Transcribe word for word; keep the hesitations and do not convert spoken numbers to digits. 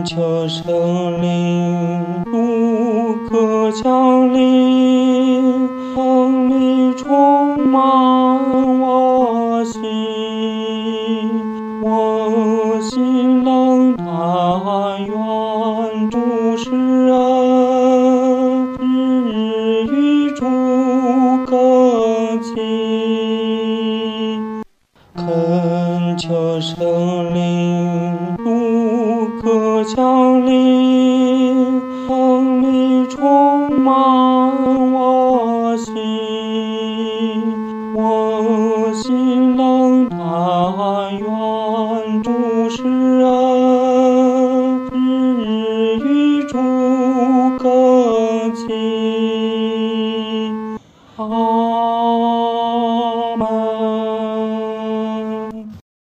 求神灵不可降临，能力充满我心，我心能但愿主施恩，只与主更亲。